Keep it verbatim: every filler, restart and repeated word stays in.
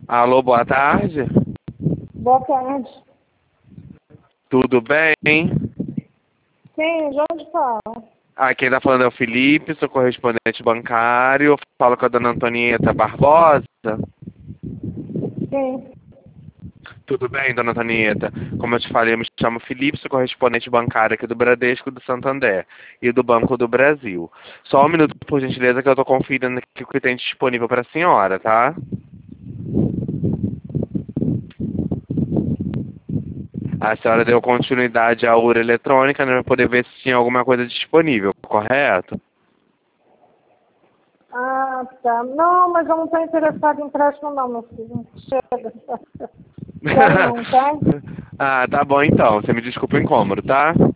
Alô, boa tarde. Boa tarde. Tudo bem? Sim, de onde fala? Ah, quem tá falando é o Felipe, sou correspondente bancário. Falo com a dona Antonieta Barbosa. Sim. Tudo bem, dona Antonieta? Como eu te falei, eu me chamo Felipe, sou correspondente bancário aqui do Bradesco do Santander e do Banco do Brasil. Só um minuto, por gentileza, que eu tô conferindo aqui o que tem disponível para a senhora, tá? A senhora deu continuidade à urna eletrônica, né, para poder ver se tinha alguma coisa disponível, correto? Ah, tá. Não, mas eu não estou interessado em empréstimo não, meu filho. Chega. Quero não, tá? Ah, tá bom então. Você me desculpa o incômodo, tá?